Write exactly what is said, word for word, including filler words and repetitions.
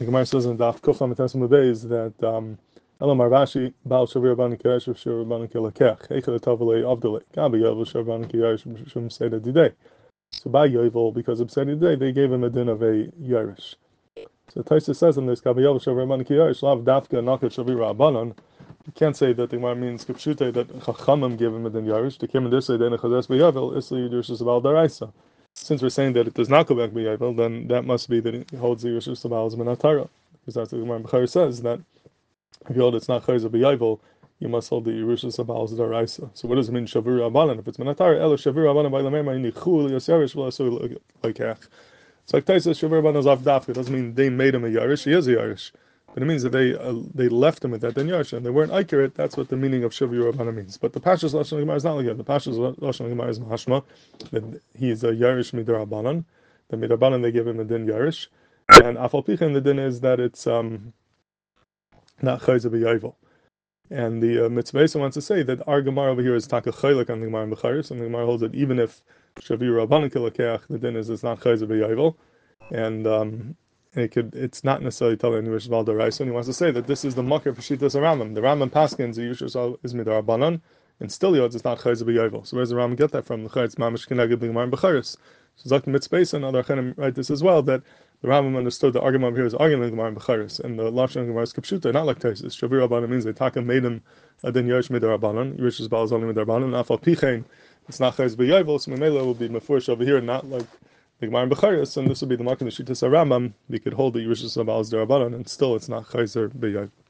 The Gemara says in Daf Kufam Etasim Lebeis that um, Elam Arvashi Baal Shavir Rabban Kiyash Shavir Rabban Kilakech Eichel Tavalei Avdalei Gabi Yovel Shavir Rabban Kiyash Shum Seda Didei. So by Yovel, because of Seda Didei, they gave him a din of a Yerush. So Taisa says in this Gabi Yovel Shavir Rabban Kiyash Lav Dafka Nakat Shavir Rabbanon. You can't say that the Gemara means Kipshute that Chachamim gave him a din Yerush. The Kim and this say then Chazes BeYovel Isli Yerush Abal Daraisa. Since we're saying that it does not go back b'Yovel, then that must be that it holds the Yerush Sabal as Minatara. Because that's what the Gemara Bechar says, that if you hold it's not Chayzer b'Yovel, you must hold the Yerush Sabal as Daraisa. So what does it mean Shavir Rabbanan? If it's Minatara, Elo Shavir Rabbanan by Lamema Yinichu Yoserish V'Lasur Lekech. It's like Taisa Shavir Rabbanan is off Dafka. It doesn't mean they made him a Yerush, he is a Yerush. But it means that they uh, they left him with that then Yerush, and they weren't accurate. That's what the meaning of Shavir Rabbanan means. But the Pashas Lashon Gemara is not like that. The Pashas Lashon Gemara is Mashma that he is a Yerush Midrabanan. The Midrabanan they give him a din Yerush, and Afal Pichin the din is that it's um not Chayzer b'Yovel. And the uh, Mitzvah wants to say that our Gemara over here is Taka Chaylik on the Gemara in Becharis, and the Gemara holds that even if Shavir Rabbanan Kilakech, the din is it's not Chayzer b'Yovel, and um. It could, it's not necessarily telling Yerush Val Daraisa, and he wants to say that this is the Makar for Shitas Rambam. The Rambam Paskins, the Yerush is Midrabanan, and still Yod is not Chayzer b'Yovel. So where does the Rambam get that from? The Chayz Mamish Keneged B'Gemar B'Charis. So Zak Mitzvah and other Chanim write this as well, that the Rambam understood the argument here is arguing Gemar B'Charis, and the Lashon Gemara is Kipshuta, not like Taisis. Shavir Rabbanan means they Taka made him a din Yerush Midrabanan. Yerush Val is only Midrabanan. Afal Pichein, it's not Chayzer b'Yovel. So Memela will be Mefurish over here, not like the Gemara in Becharis, and this would be the mark of the Shitas Rambam. We could hold the Yerush Sabal as Darabanan, and still it's not Chayzer b'Yovel.